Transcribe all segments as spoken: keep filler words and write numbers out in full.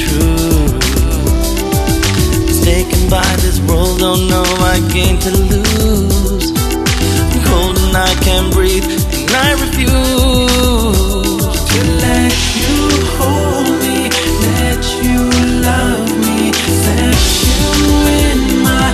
true. Taken by this world, don't know I gain to lose. I'm cold and I can't breathe, and I refuse to let you hold me, let you love me, let you in my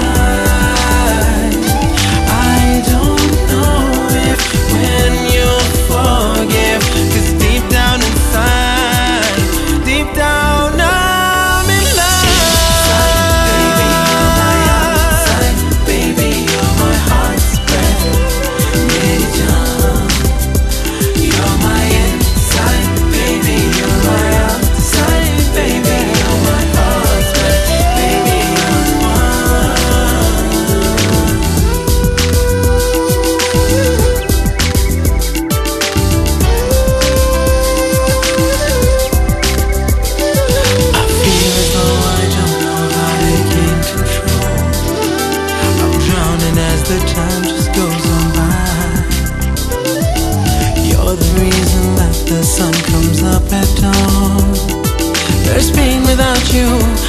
life. I don't know if when you'll forgive, 'cause deep down inside, deep down I'm in love. The time just goes on by. You're the reason that the sun comes up at dawn. There's pain without you,